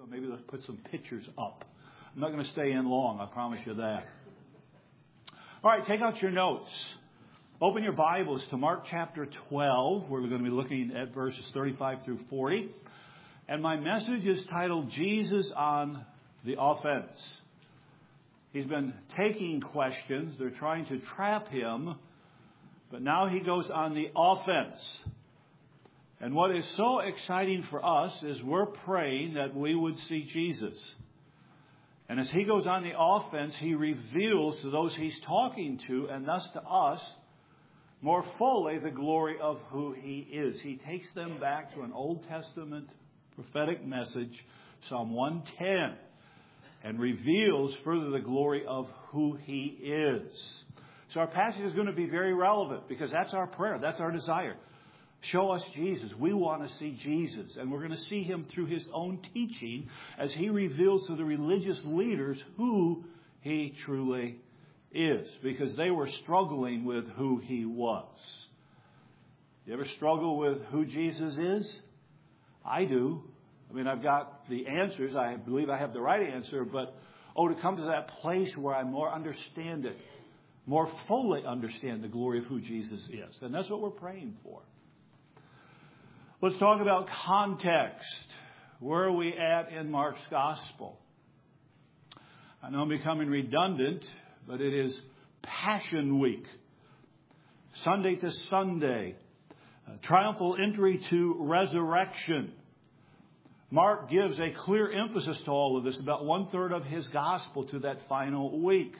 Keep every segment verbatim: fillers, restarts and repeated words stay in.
Maybe let's put some pictures up. I'm not going to stay in long, I promise you that. All right, take out your notes. Open your Bibles to Mark chapter twelve, where we're going to be looking at verses thirty-five through forty. And my message is titled, Jesus on the Offense. He's been taking questions. They're trying to trap him. But now he goes on the offense. And what is so exciting for us is we're praying that we would see Jesus. And as he goes on the offense, he reveals to those he's talking to, and thus to us, more fully the glory of who he is. He takes them back to an Old Testament prophetic message, Psalm one ten, and reveals further the glory of who he is. So our passage is going to be very relevant because that's our prayer. That's our desire. Show us Jesus. We want to see Jesus. And we're going to see him through his own teaching as he reveals to the religious leaders who he truly is. Because they were struggling with who he was. You ever struggle with who Jesus is? I do. I mean, I've got the answers. I believe I have the right answer. But, oh, to come to that place where I more understand it. More fully understand the glory of who Jesus is. And that's what we're praying for. Let's talk about context. Where are we at in Mark's Gospel? I know I'm becoming redundant, but it is Passion Week. Sunday to Sunday. Triumphal entry to resurrection. Mark gives a clear emphasis to all of this, about one-third of his Gospel to that final week.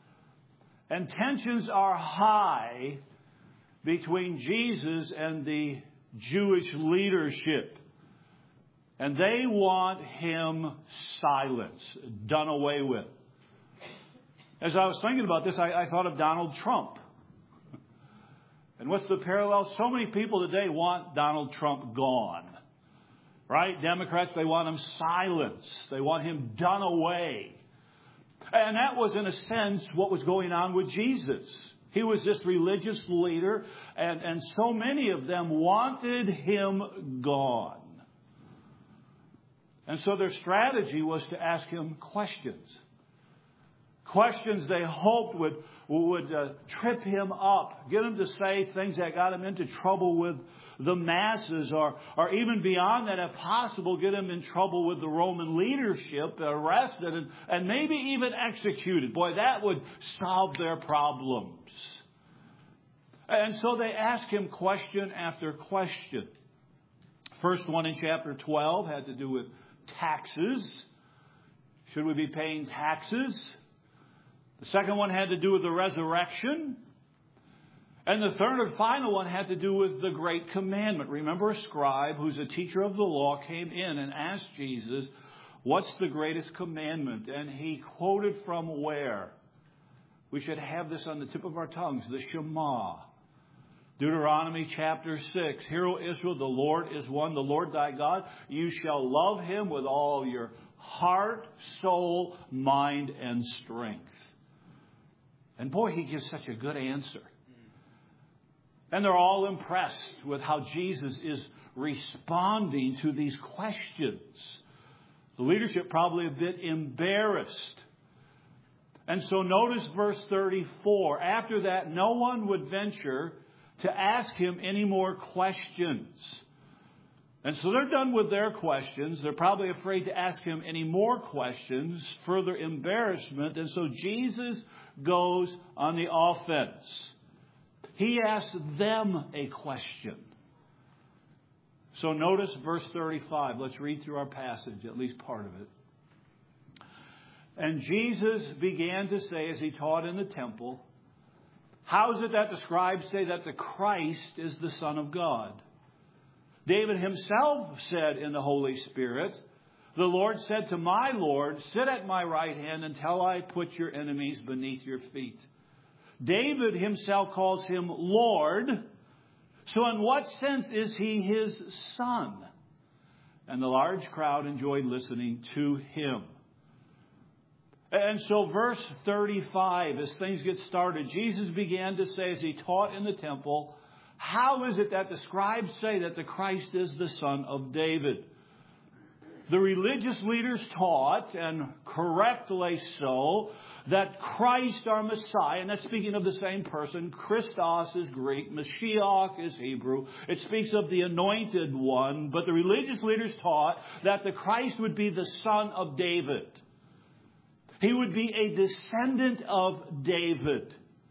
And tensions are high between Jesus and the Jewish leadership. And they want him silenced, done away with. As I was thinking about this, I, I thought of Donald Trump. And what's the parallel? So many people today want Donald Trump gone. Right? Democrats, they want him silenced. They want him done away. And that was, in a sense, what was going on with Jesus. He was this religious leader, and, and so many of them wanted him gone. And so their strategy was to ask him questions. Questions they hoped would, would uh, trip him up, get him to say things that got him into trouble with the masses, or, or even beyond that, if possible, get him in trouble with the Roman leadership, arrested, and, and maybe even executed. Boy, that would solve their problems. And so they ask him question after question. First one in chapter twelve had to do with taxes. Should we be paying taxes? The second one had to do with the resurrection. And the third and final one had to do with the great commandment. Remember, a scribe who's a teacher of the law came in and asked Jesus, what's the greatest commandment? And he quoted from where? We should have this on the tip of our tongues, the Shema. Deuteronomy chapter six. Hear, O Israel, the Lord is one, the Lord thy God. You shall love him with all your heart, soul, mind, and strength. And boy, he gives such a good answer. And they're all impressed with how Jesus is responding to these questions. The leadership probably a bit embarrassed. And so notice verse thirty-four. After that, no one would venture to ask him any more questions. And so they're done with their questions. They're probably afraid to ask him any more questions, further embarrassment. And so Jesus goes on the offense. He asks them a question. So notice verse thirty-five. Let's read through our passage, at least part of it. And Jesus began to say, as he taught in the temple, how is it that the scribes say that the Christ is the Son of God? David himself said in the Holy Spirit, the Lord said to my Lord, sit at my right hand until I put your enemies beneath your feet. David himself calls him Lord. So in what sense is he his son? And the large crowd enjoyed listening to him. And so verse thirty-five, as things get started, Jesus began to say as he taught in the temple, how is it that the scribes say that the Christ is the son of David? the religious leaders taught, and correctly so, that Christ, our Messiah, and that's speaking of the same person, Christos is Greek, Mashiach is Hebrew. It speaks of the anointed one, but the religious leaders taught that the Christ would be the son of David. He would be a descendant of David.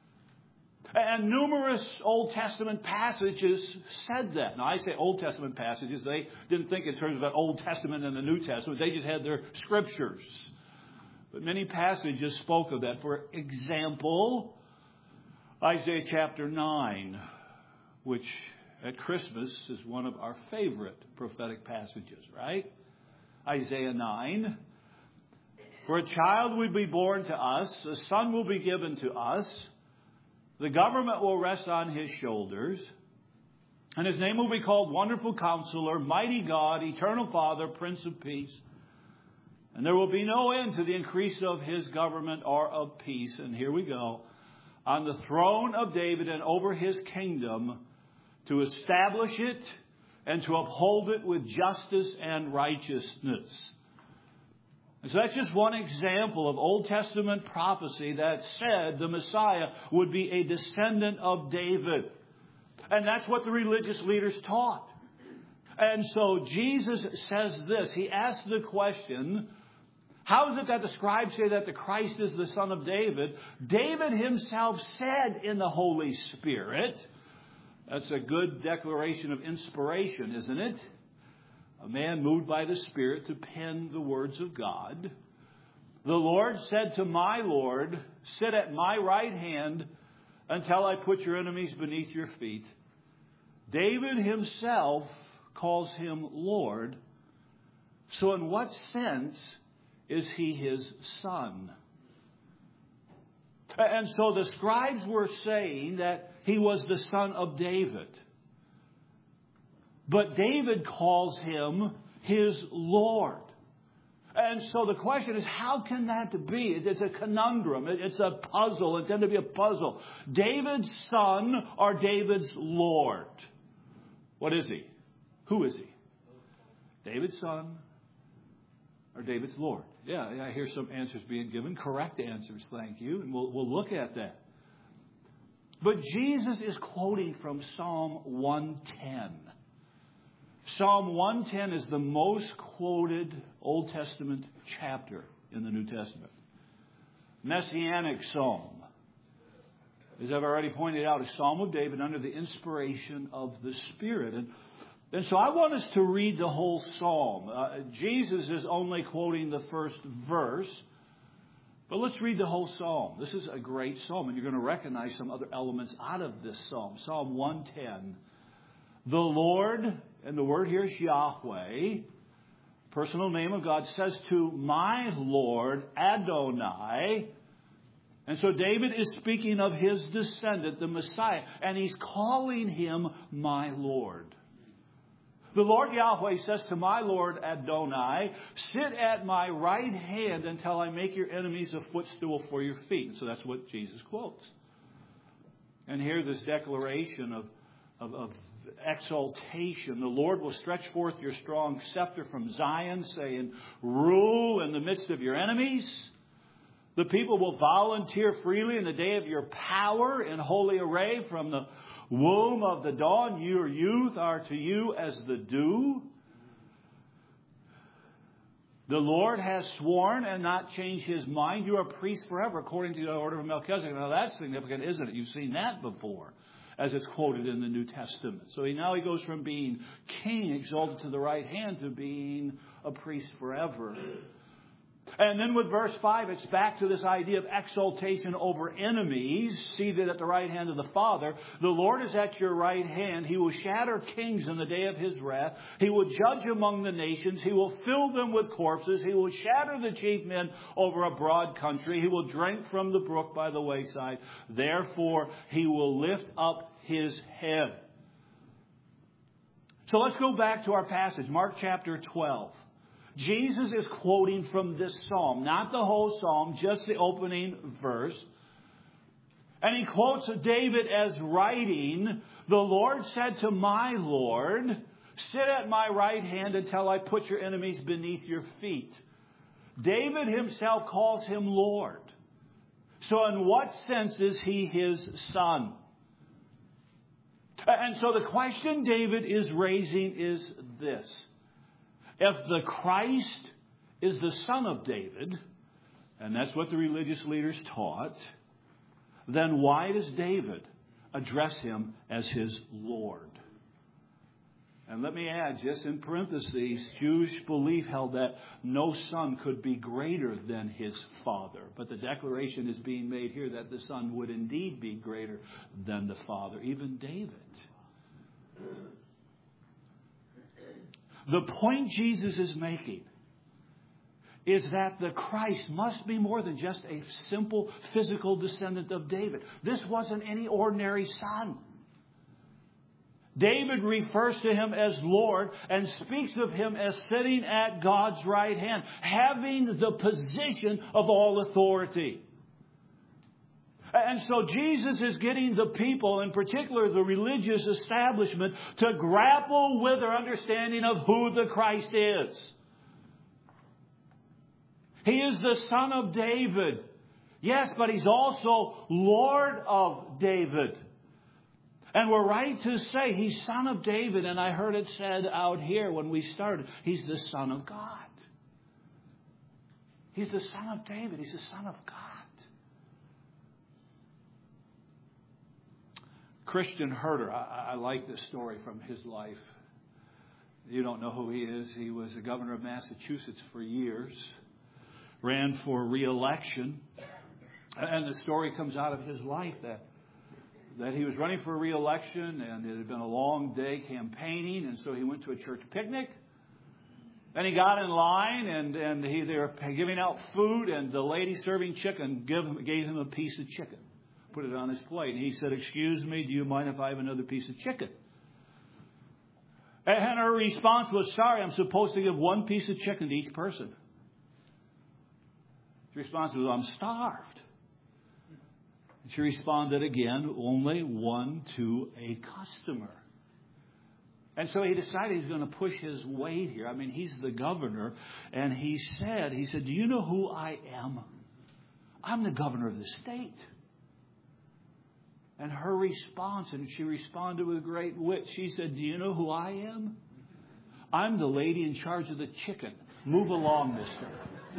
And numerous Old Testament passages said that. Now, I say Old Testament passages. They didn't think in terms of the Old Testament and the New Testament. They just had their scriptures. But many passages spoke of that. For example, Isaiah chapter nine, which at Christmas is one of our favorite prophetic passages, right? Isaiah nine. For a child will be born to us, a son will be given to us. The government will rest on his shoulders, and his name will be called Wonderful Counselor, Mighty God, Eternal Father, Prince of Peace. And there will be no end to the increase of his government or of peace. And here we go. On the throne of David and over his kingdom, to establish it and to uphold it with justice and righteousness. And so that's just one example of Old Testament prophecy that said the Messiah would be a descendant of David. And that's what the religious leaders taught. And so Jesus says this. He asks the question, how is it that the scribes say that the Christ is the son of David? David himself said in the Holy Spirit. That's a good declaration of inspiration, isn't it? A man moved by the Spirit to pen the words of God. The Lord said to my Lord, sit at my right hand until I put your enemies beneath your feet. David himself calls him Lord. So in what sense is he his son? And so the scribes were saying that he was the son of David. But David calls him his Lord. And so the question is, how can that be? It's a conundrum. It's a puzzle. It's going to be a puzzle. David's son or David's Lord? What is he? Who is he? David's son or David's Lord? Yeah, I hear some answers being given. Correct answers, thank you. And we'll, we'll look at that. But Jesus is quoting from Psalm one ten. Psalm one ten is the most quoted Old Testament chapter in the New Testament. Messianic psalm. As I've already pointed out, a psalm of David under the inspiration of the Spirit. And, and so I want us to read the whole psalm. Uh, Jesus is only quoting the first verse. But let's read the whole psalm. This is a great psalm, and you're going to recognize some other elements out of this psalm. Psalm one ten. The Lord, and the word here is Yahweh, personal name of God, says to my Lord, Adonai. And so David is speaking of his descendant, the Messiah, and he's calling him my Lord. The Lord Yahweh says to my Lord Adonai, sit at my right hand until I make your enemies a footstool for your feet. So that's what Jesus quotes. And here this declaration of, of, of exaltation. The Lord will stretch forth your strong scepter from Zion, saying, rule in the midst of your enemies. The people will volunteer freely in the day of your power in holy array from the womb of the dawn. Your youth are to you as the dew. The Lord has sworn and not changed his mind. You are priests forever according to the order of Melchizedek. Now that's significant, isn't it? You've seen that before as it's quoted in the New Testament. So he, now he goes from being king exalted to the right hand to being a priest forever. And then with verse five, it's back to this idea of exaltation over enemies, seated at the right hand of the Father. The Lord is at your right hand. He will shatter kings in the day of his wrath. He will judge among the nations. He will fill them with corpses. He will shatter the chief men over a broad country. He will drink from the brook by the wayside. Therefore, he will lift up his head. So let's go back to our passage, Mark chapter twelve. Jesus is quoting from this psalm, not the whole psalm, just the opening verse. And he quotes David as writing, the Lord said to my Lord, Sit at my right hand until I put your enemies beneath your feet. David himself calls him Lord. So in what sense is he his son? And so the question David is raising is this. If the Christ is the son of David, and that's what the religious leaders taught, then why does David address him as his Lord? And let me add, just in parentheses, Jewish belief held that no son could be greater than his father. But the declaration is being made here that the son would indeed be greater than the father, even David. The point Jesus is making is that the Christ must be more than just a simple physical descendant of David. This wasn't any ordinary son. David refers to him as Lord and speaks of him as sitting at God's right hand, having the position of all authority. And so Jesus is getting the people, in particular the religious establishment, to grapple with their understanding of who the Christ is. He is the son of David. Yes, but he's also Lord of David. And we're right to say he's son of David. And I heard it said out here when we started, he's the son of God. He's the son of David. He's the son of God. Christian Herter, I, I like this story from his life. You don't know who he is. He was the governor of Massachusetts for years. Ran for re-election. And the story comes out of his life that that he was running for re-election, and it had been a long day campaigning, and so he went to a church picnic. Then he got in line, and, and he, they were giving out food, and the lady serving chicken gave him, gave him a piece of chicken, put it on his plate. And he said, "Excuse me, do you mind if I have another piece of chicken?" And her response was, "Sorry, I'm supposed to give one piece of chicken to each person." His response was, "I'm starved." She responded again, "Only one to a customer." And so he decided he's going to push his weight here. I mean, he's the governor. And he said, he said, "Do you know who I am? I'm the governor of the state." And her response, and she responded with great wit, she said, "Do you know who I am? I'm the lady in charge of the chicken. Move along, mister."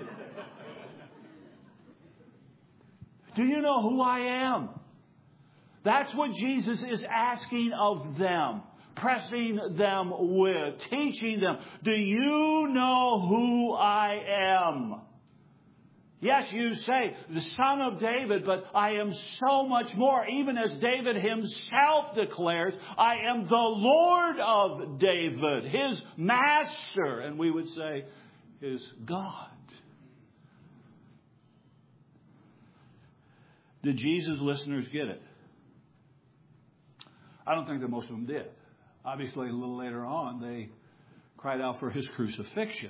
Do you know who I am? That's what Jesus is asking of them, pressing them with, teaching them. Do you know who I am? Yes, you say, the son of David, but I am so much more. Even as David himself declares, I am the Lord of David, his master, and we would say, his God. Did Jesus' listeners get it? I don't think that most of them did. Obviously, a little later on, they cried out for his crucifixion.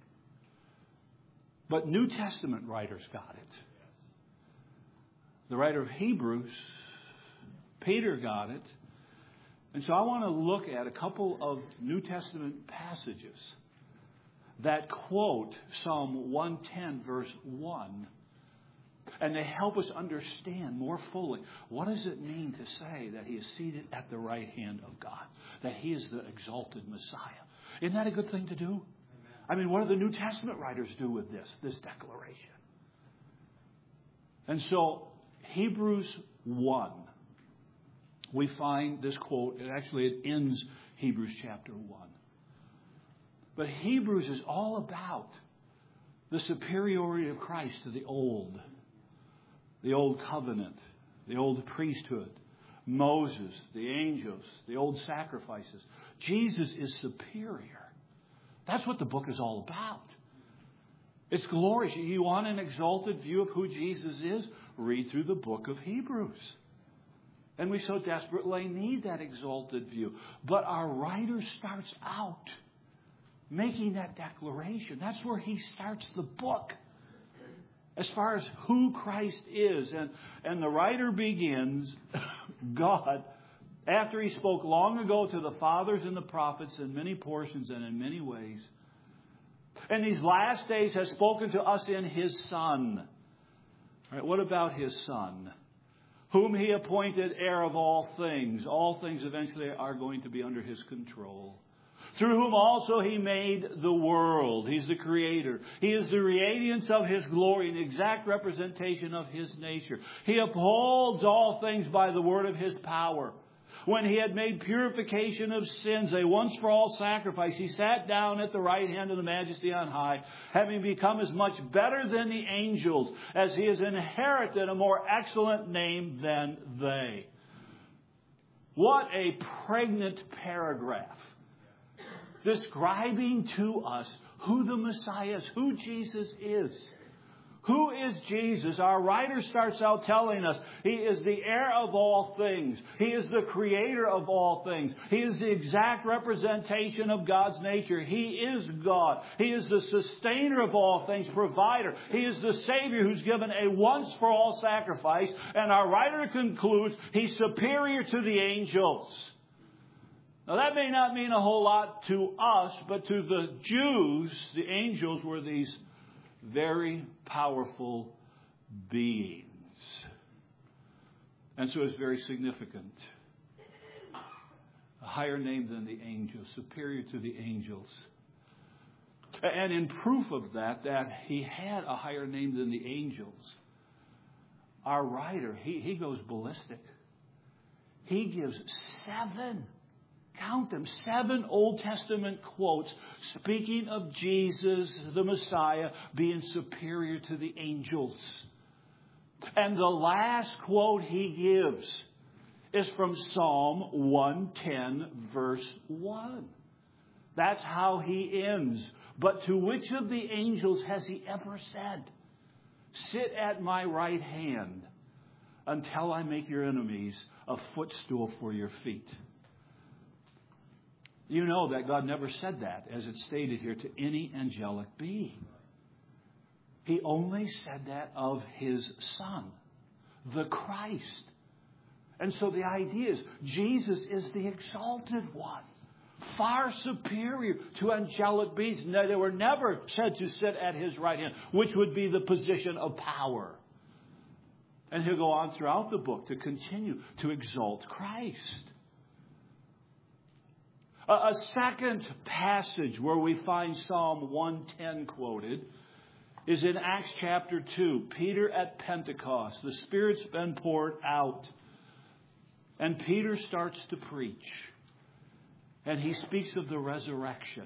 But New Testament writers got it. The writer of Hebrews, Peter, got it. And so I want to look at a couple of New Testament passages that quote Psalm one ten, verse one. And they help us understand more fully, what does it mean to say that he is seated at the right hand of God? That he is the exalted Messiah. Isn't that a good thing to do? Amen. I mean, what do the New Testament writers do with this, this declaration? And so, Hebrews one, we find this quote, and actually it ends Hebrews chapter one. But Hebrews is all about the superiority of Christ to the old. The old covenant, the old priesthood, Moses, the angels, the old sacrifices. Jesus is superior. That's what the book is all about. It's glorious. You want an exalted view of who Jesus is? Read through the book of Hebrews. And we so desperately need that exalted view. But our writer starts out making that declaration. That's where he starts the book. As far as who Christ is. And, and the writer begins, God after He spoke long ago to the fathers and the prophets in many portions and in many ways, in these last days has spoken to us in His Son. All right, what about His Son? Whom He appointed heir of all things. All things eventually are going to be under His control. Through whom also He made the world. He's the Creator. He is the radiance of His glory, an exact representation of His nature. He upholds all things by the word of His power. When He had made purification of sins, a once-for-all sacrifice, He sat down at the right hand of the Majesty on high, having become as much better than the angels, as He has inherited a more excellent name than they. What a pregnant paragraph, describing to us who the Messiah is, who Jesus is. Who is Jesus? Our writer starts out telling us He is the heir of all things. He is the creator of all things. He is the exact representation of God's nature. He is God. He is the sustainer of all things, provider. He is the Savior who's given a once-for-all sacrifice. And our writer concludes He's superior to the angels. Now that may not mean a whole lot to us, but to the Jews, the angels were these very powerful beings. And so it's very significant. A higher name than the angels, superior to the angels. And in proof of that, that He had a higher name than the angels, our writer, he, he goes ballistic. He gives seven Count them, seven Old Testament quotes speaking of Jesus, the Messiah, being superior to the angels. And the last quote he gives is from Psalm one ten, verse one. That's how he ends. But to which of the angels has He ever said, "Sit at my right hand until I make your enemies a footstool for your feet"? You know that God never said that, as it's stated here, to any angelic being. He only said that of His Son, the Christ. And so the idea is Jesus is the exalted one, far superior to angelic beings. No, they were never said to sit at His right hand, which would be the position of power. And He'll go on throughout the book to continue to exalt Christ. A second passage where we find Psalm one ten quoted is in Acts chapter two. Peter at Pentecost. The Spirit's been poured out. And Peter starts to preach. And he speaks of the resurrection.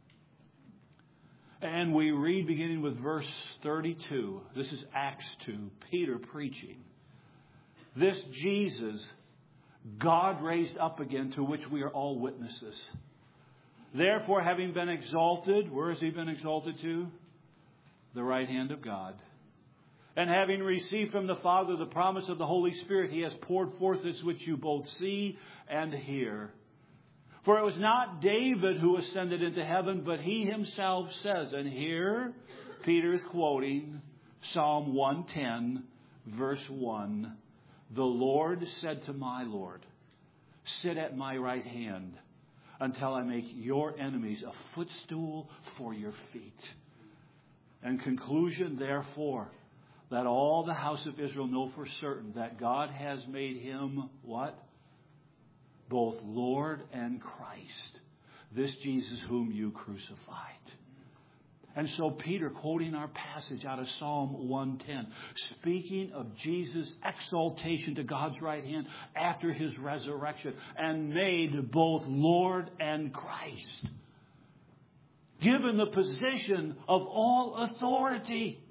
And we read beginning with verse thirty-two. This is Acts two. Peter preaching. This Jesus God raised up again, to which we are all witnesses. Therefore, having been exalted, where has He been exalted to? The right hand of God. And having received from the Father the promise of the Holy Spirit, He has poured forth this which you both see and hear. For it was not David who ascended into heaven, but He Himself says, and here Peter is quoting Psalm one ten, verse one. The Lord said to my Lord, "Sit at my right hand until I make your enemies a footstool for your feet." And conclusion, therefore, that all the house of Israel know for certain that God has made Him what? Both Lord and Christ. This Jesus whom you crucified. And so Peter, quoting our passage out of Psalm one ten, speaking of Jesus' exaltation to God's right hand after His resurrection, and made both Lord and Christ, given the position of all authority.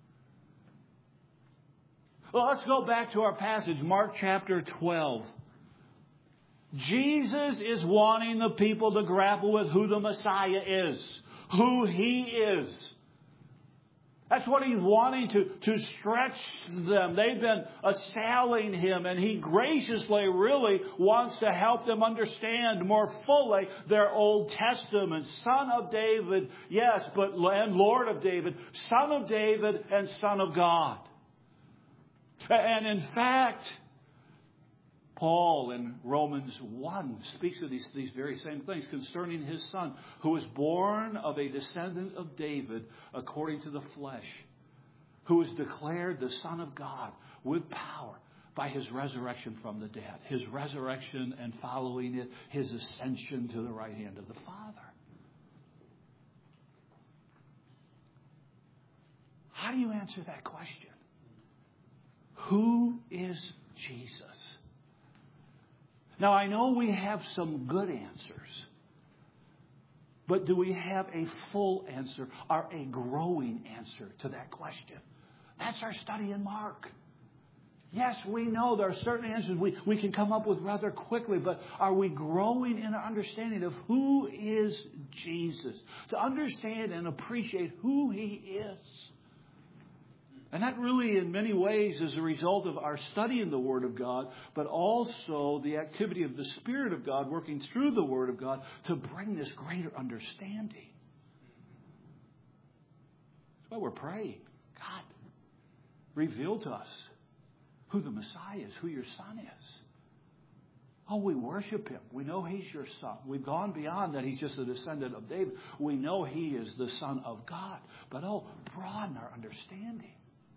Well, let's go back to our passage, Mark chapter twelve. Jesus is wanting the people to grapple with who the Messiah is. Who He is. That's what He's wanting to, to stretch them. They've been assailing Him, and He graciously really wants to help them understand more fully their Old Testament. Son of David, yes, but and Lord of David, Son of David and Son of God. And in fact, Paul in Romans one speaks of these, these very same things concerning his Son, who was born of a descendant of David according to the flesh, who was declared the Son of God with power by his resurrection from the dead, his resurrection and following it, his ascension to the right hand of the Father. How do you answer that question? Who is Jesus? Now, I know we have some good answers, but do we have a full answer or a growing answer to that question? That's our study in Mark. Yes, we know there are certain answers we, we can come up with rather quickly, but are we growing in our understanding of who is Jesus? To understand and appreciate who He is. And that really, in many ways, is a result of our study in the Word of God, but also the activity of the Spirit of God working through the Word of God to bring this greater understanding. That's why we're praying. God, reveal to us who the Messiah is, who your Son is. Oh, we worship Him. We know He's your Son. We've gone beyond that He's just a descendant of David. We know He is the Son of God. But oh, broaden our understanding.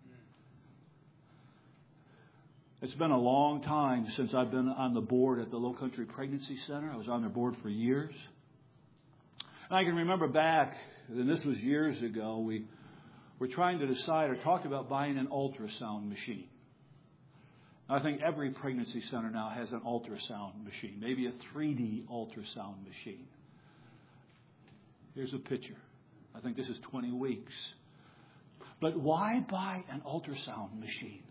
It's been a long time since I've been on the board at the Low Country Pregnancy Center. I was on their board for years. And I can remember back, and this was years ago, we were trying to decide or talked about buying an ultrasound machine. I think every pregnancy center now has an ultrasound machine, maybe a three D ultrasound machine. Here's a picture. I think this is twenty weeks. But why buy an ultrasound machine?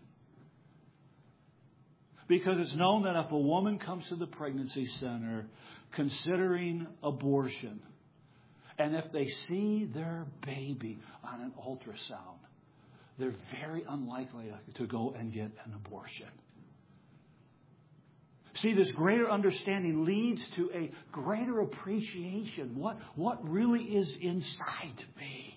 Because it's known that if a woman comes to the pregnancy center considering abortion, and if they see their baby on an ultrasound, they're very unlikely to go and get an abortion. See, this greater understanding leads to a greater appreciation. What, what really is inside me?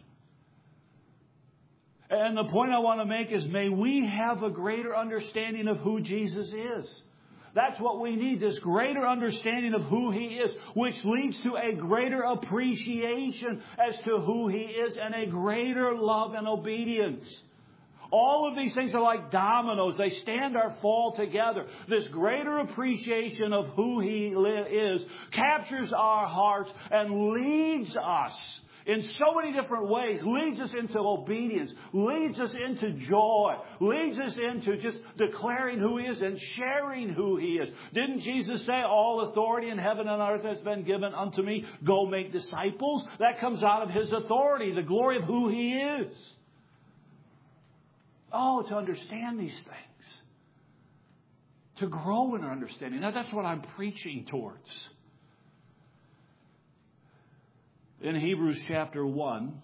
And the point I want to make is, may we have a greater understanding of who Jesus is. That's what we need, this greater understanding of who He is, which leads to a greater appreciation as to who He is and a greater love and obedience. All of these things are like dominoes. They stand or fall together. This greater appreciation of who He is captures our hearts and leads us in so many different ways, leads us into obedience, leads us into joy, leads us into just declaring who He is and sharing who He is. Didn't Jesus say, all authority in heaven and earth has been given unto me, go make disciples? That comes out of His authority, the glory of who He is. Oh, to understand these things, to grow in our understanding. Now, that's what I'm preaching towards. In Hebrews chapter one,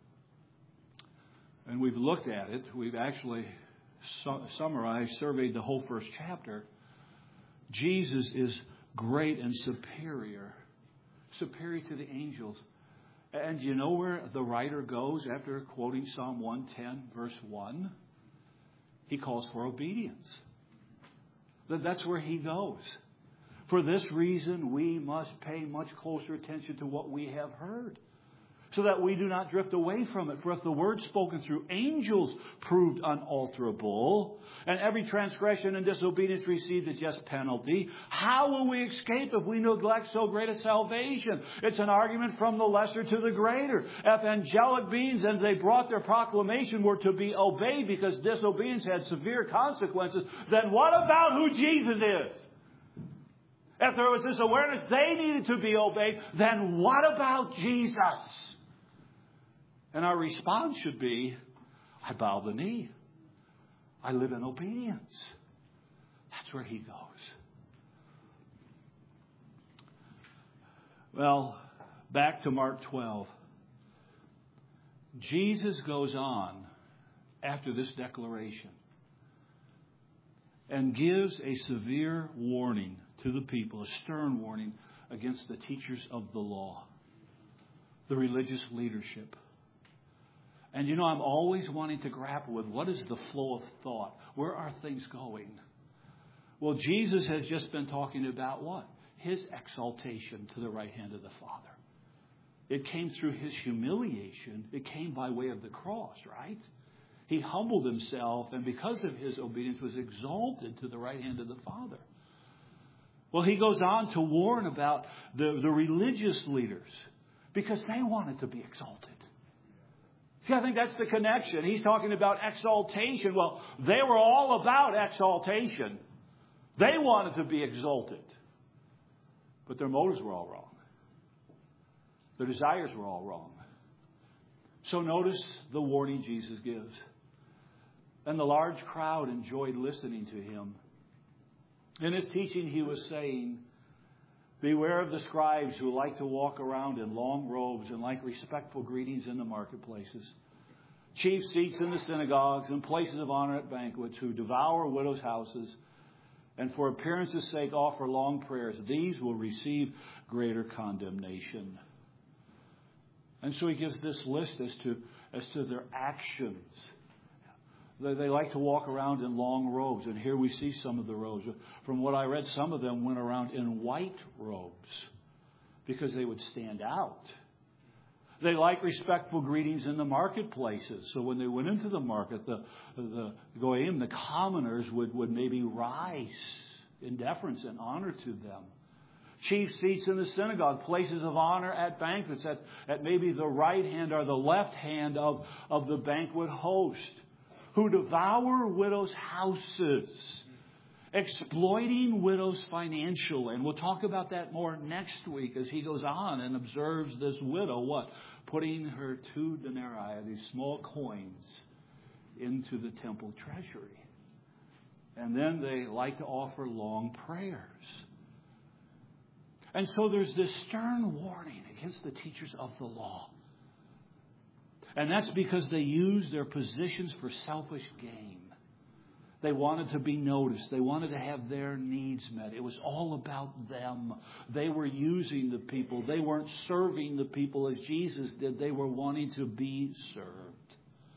and we've looked at it, we've actually su- summarized, surveyed the whole first chapter. Jesus is great and superior, superior to the angels. And you know where the writer goes after quoting Psalm one ten, verse one? He calls for obedience. That's where he goes. For this reason, we must pay much closer attention to what we have heard, so that we do not drift away from it. For if the word spoken through angels proved unalterable, and every transgression and disobedience received a just penalty, how will we escape if we neglect so great a salvation? It's an argument from the lesser to the greater. If angelic beings, as they brought their proclamation, were to be obeyed because disobedience had severe consequences, then what about who Jesus is? If there was this awareness they needed to be obeyed, then what about Jesus? And our response should be, I bow the knee. I live in obedience. That's where He goes. Well, back to Mark twelve. Jesus goes on after this declaration and gives a severe warning to the people, a stern warning against the teachers of the law, the religious leadership. And you know, I'm always wanting to grapple with what is the flow of thought? Where are things going? Well, Jesus has just been talking about what? His exaltation to the right hand of the Father. It came through his humiliation. It came by way of the cross, right? He humbled himself, and because of his obedience was exalted to the right hand of the Father. Well, he goes on to warn about the, the religious leaders because they wanted to be exalted. See, I think that's the connection. He's talking about exaltation. Well, they were all about exaltation. They wanted to be exalted. But their motives were all wrong. Their desires were all wrong. So notice the warning Jesus gives. And the large crowd enjoyed listening to him. In his teaching, he was saying, beware of the scribes who like to walk around in long robes and like respectful greetings in the marketplaces, chief seats in the synagogues and places of honor at banquets, who devour widows' houses and for appearance's sake offer long prayers. These will receive greater condemnation. And so he gives this list as to, as to their actions. They, they like to walk around in long robes. And here we see some of the robes. From what I read, some of them went around in white robes because they would stand out. They like respectful greetings in the marketplaces. So when they went into the market, the, the goyim, the commoners, would, would maybe rise in deference and honor to them. Chief seats in the synagogue, places of honor at banquets, at, at maybe the right hand or the left hand of, of the banquet host, who devour widows' houses, exploiting widows financially. And we'll talk about that more next week as he goes on and observes this widow, what? Putting her two denarii, these small coins, into the temple treasury. And then they like to offer long prayers. And so there's this stern warning against the teachers of the law. And that's because they used their positions for selfish gain. They wanted to be noticed. They wanted to have their needs met. It was all about them. They were using the people. They weren't serving the people as Jesus did. They were wanting to be served.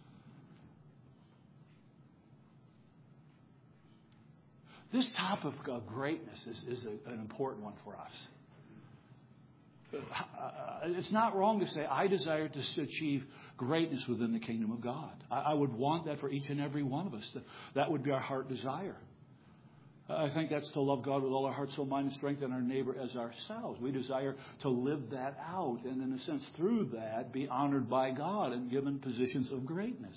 This topic of greatness is, is a, an important one for us. It's not wrong to say, I desire to achieve greatness within the kingdom of God. I would want that for each and every one of us. That would be our heart desire. I think that's to love God with all our heart, soul, mind, and strength, and our neighbor as ourselves. We desire to live that out, and in a sense, through that, be honored by God and given positions of greatness.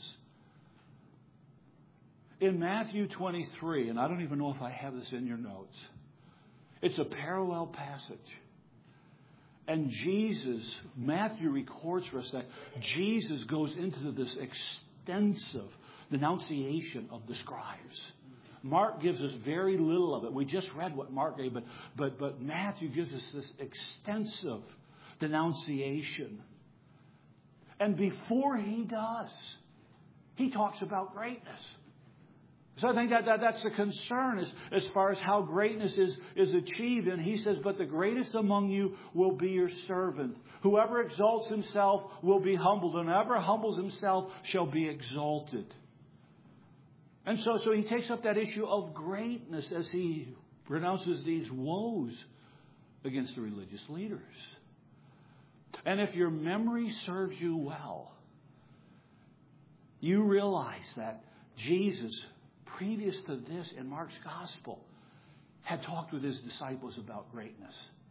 In Matthew twenty-three, and I don't even know if I have this in your notes, it's a parallel passage. And Jesus, Matthew records for us that Jesus goes into this extensive denunciation of the scribes. Mark gives us very little of it. We just read what Mark gave, but, but, but Matthew gives us this extensive denunciation. And before he does, he talks about greatness. So I think that, that that's the concern as, as far as how greatness is, is achieved. And he says, but the greatest among you will be your servant. Whoever exalts himself will be humbled, and whoever humbles himself shall be exalted. And so, so he takes up that issue of greatness as he pronounces these woes against the religious leaders. And if your memory serves you well, you realize that Jesus, previous to this in Mark's gospel, had talked with his disciples about greatness.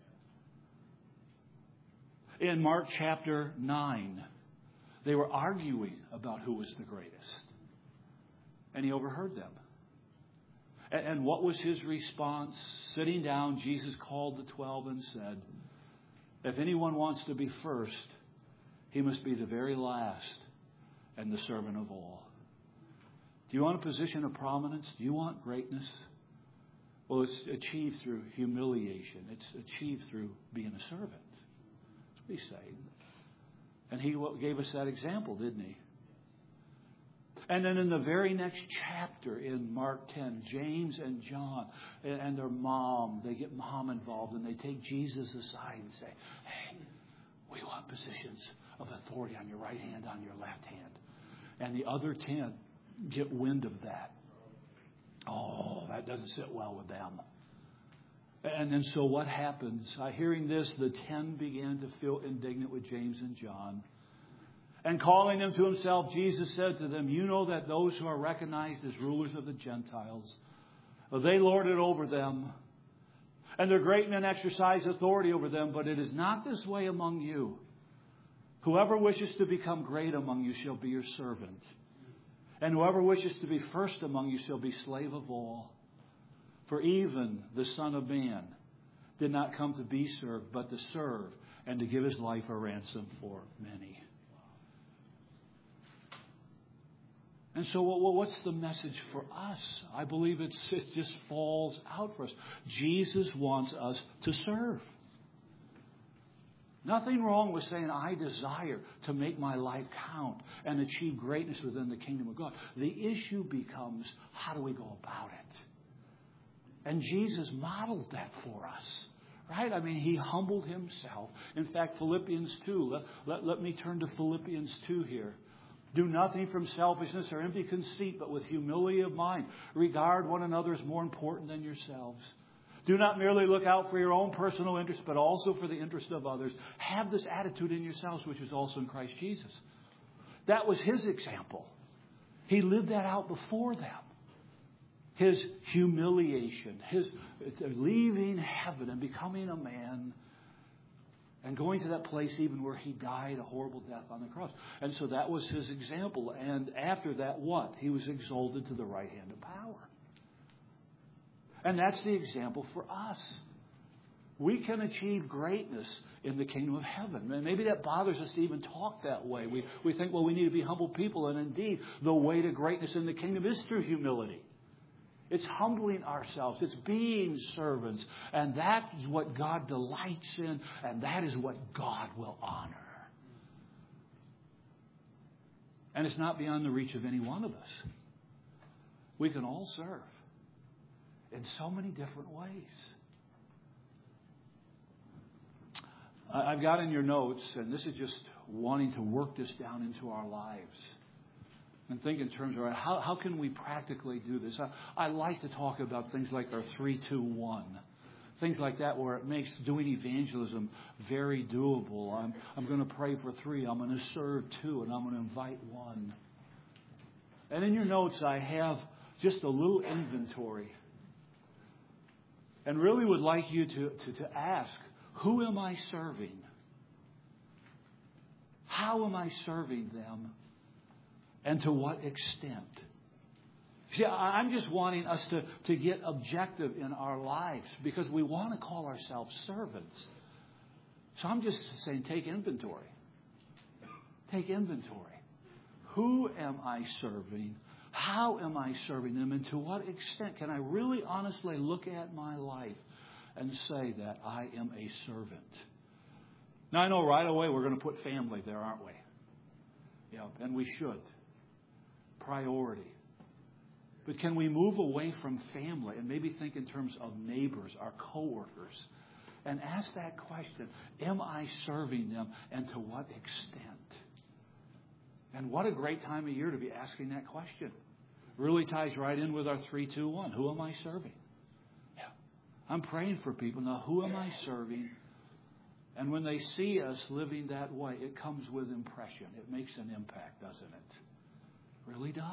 In Mark chapter nine, they were arguing about who was the greatest. And he overheard them. And what was his response? Sitting down, Jesus called the twelve and said, if anyone wants to be first, he must be the very last and the servant of all. Do you want a position of prominence? Do you want greatness? Well, it's achieved through humiliation. It's achieved through being a servant. That's what he's saying. And he gave us that example, didn't he? And then in the very next chapter in Mark ten, James and John and their mom, they get mom involved and they take Jesus aside and say, hey, we want positions of authority on your right hand, on your left hand. And the other ten get wind of that. Oh, that doesn't sit well with them. And then so what happens? Uh, hearing this, the ten began to feel indignant with James and John. And calling them to himself, Jesus said to them, you know that those who are recognized as rulers of the Gentiles, they lord it over them, and their great men exercise authority over them, but it is not this way among you. Whoever wishes to become great among you shall be your servant. And whoever wishes to be first among you shall be slave of all. For even the Son of Man did not come to be served, but to serve and to give his life a ransom for many. And so what's the message for us? I believe it's, it just falls out for us. Jesus wants us to serve. Nothing wrong with saying, I desire to make my life count and achieve greatness within the kingdom of God. The issue becomes, how do we go about it? And Jesus modeled that for us. Right? I mean, he humbled himself. In fact, Philippians two, let, let, let me turn to Philippians two here. Do nothing from selfishness or empty conceit, but with humility of mind. Regard one another as more important than yourselves. Do not merely look out for your own personal interest, but also for the interest of others. Have this attitude in yourselves, which is also in Christ Jesus. That was his example. He lived that out before them. His humiliation, his leaving heaven and becoming a man and going to that place even where he died a horrible death on the cross. And so that was his example. And after that, what? He was exalted to the right hand of power. And that's the example for us. We can achieve greatness in the kingdom of heaven. And maybe that bothers us to even talk that way. We, we think, well, we need to be humble people. And indeed, the way to greatness in the kingdom is through humility. It's humbling ourselves. It's being servants. And that is what God delights in. And that is what God will honor. And it's not beyond the reach of any one of us. We can all serve in so many different ways. I've got in your notes, and this is just wanting to work this down into our lives. And think in terms of how, how can we practically do this? I, I like to talk about things like our three two one. Things like that where it makes doing evangelism very doable. I'm, I'm going to pray for three. I'm going to serve two. And I'm going to invite one. And in your notes, I have just a little inventory. And really would like you to, to, to ask, who am I serving? How am I serving them? And to what extent? See, I'm just wanting us to, to get objective in our lives because we want to call ourselves servants. So I'm just saying, take inventory. Take inventory. Who am I serving? How am I serving them? And to what extent can I really honestly look at my life and say that I am a servant? Now, I know right away we're going to put family there, aren't we? Yeah, and we should. Priority. But can we move away from family and maybe think in terms of neighbors, our coworkers, and ask that question, am I serving them and to what extent? And what a great time of year to be asking that question. Really ties right in with our three two one. Who am I serving? Yeah. I'm praying for people. Now, who am I serving? And when they see us living that way, it comes with impression. It makes an impact, doesn't it? Really does.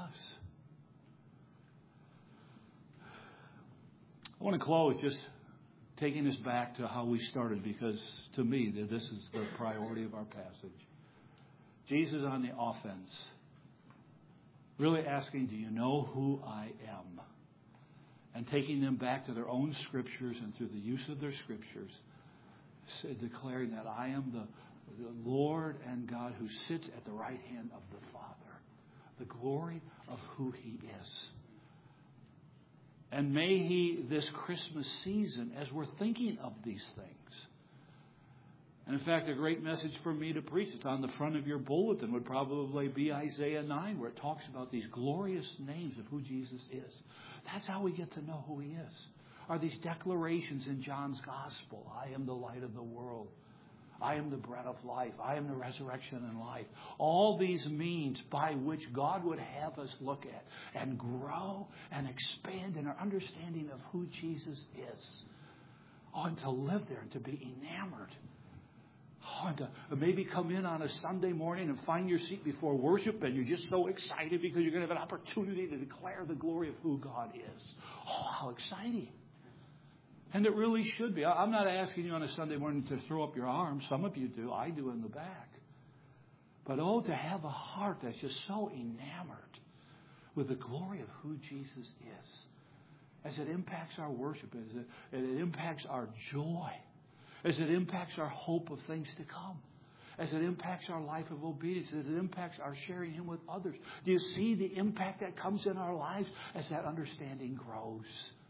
I want to close just taking us back to how we started because to me this is the priority of our passage. Jesus on the offense. Really asking, do you know who I am? And taking them back to their own scriptures and through the use of their scriptures, declaring that I am the, the Lord and God who sits at the right hand of the Father. The glory of who He is. And may He, this Christmas season, as we're thinking of these things, and in fact, a great message for me to preach, it's on the front of your bulletin, would probably be Isaiah nine, where it talks about these glorious names of who Jesus is. That's how we get to know who He is. Are these declarations in John's Gospel? I am the light of the world. I am the bread of life. I am the resurrection and life. All these means by which God would have us look at and grow and expand in our understanding of who Jesus is. Oh, and to live there and to be enamored. Oh, and to maybe come in on a Sunday morning and find your seat before worship and you're just so excited because you're going to have an opportunity to declare the glory of who God is. Oh, how exciting. And it really should be. I'm not asking you on a Sunday morning to throw up your arms. Some of you do. I do in the back. But oh, to have a heart that's just so enamored with the glory of who Jesus is. As it impacts our worship, as it, as it impacts our joy, as it impacts our hope of things to come, as it impacts our life of obedience, as it impacts our sharing Him with others. Do you see the impact that comes in our lives as that understanding grows?